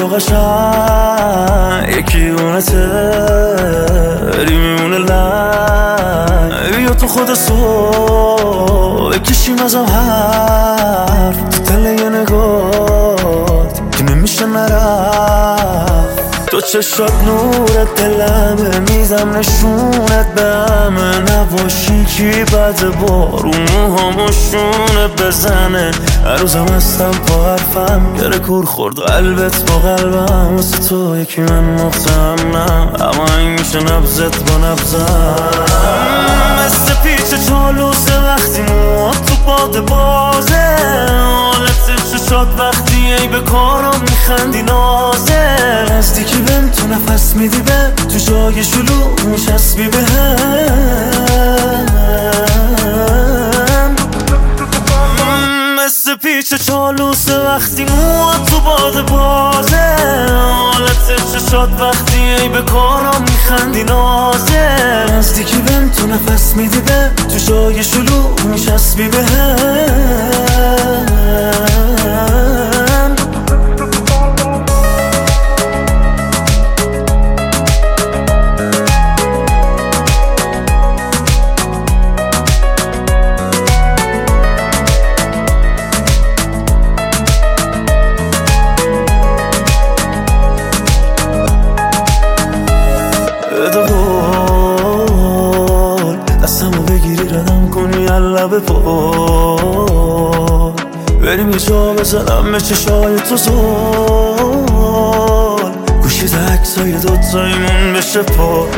تو قشنگ یکی اونته بری میمونه لنگ بیا تو خود صبح بکشیم ازم حرف تو تله یه نگات که نمیشه نرفت تو چشات نورت دلمه میزم نشونت به همه نباشی کی بعد بارون موهامو بزنه هر روزم هستم پا حرفم گره کور خورد قلبت با قلبم واسه تو یکی من مختمم اما این میشه نبزت با نبزم مثل پیچ چالوسه وقتی موات تو باد بازه حالت چشات وقتی ای به کارم میخندی نازه نزدیکی بهم تو نفس میدی به تو جای شلوغ میچسبی به هم مثل پیچ چالوسه وقتی موات تو باد بازه حالت چشات وقتی ای به کارم میخندی نازه نزدیکی بهم تو نفس میدی به تو جای شلوغ میچسبی به هم دستمو بگیری ردم کنی لب پا بریم یه جا بزنم به چشای تو زل گوشی ده عکسای دوتاییمون بشه پا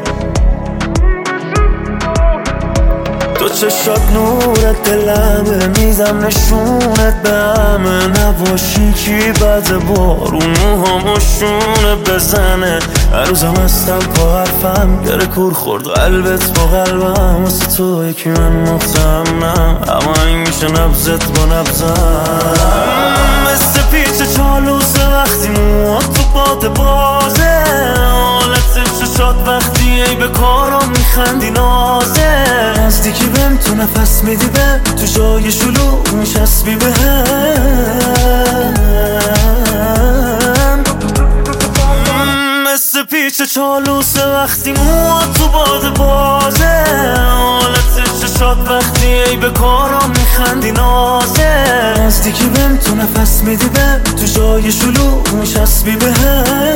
تو چشات نورت دلمه میزم نشونت به همه نباشی کی بعد بارون موهامو بزنه هر روزم هستم پا حرفم گره کور خورد قلبت با قلبم واسه تو یکی من مختمم اما این میشه نبزت با نبزم مثل پیچ چالوسه وقتی موات تو باد بازه حالت چشات وقتی ای به کارم میخندی نازه نزدیکی بهم تو نفس میدی به تو جای شلوغ میچسبی به هم مثل پیچ چالوسه وقتی موات تو باد بازه حالت چشات وقتی ای به کارم میخندی نازه نزدیکی بهم تو نفس میدی به تو جای شلوغ میچسبی به هم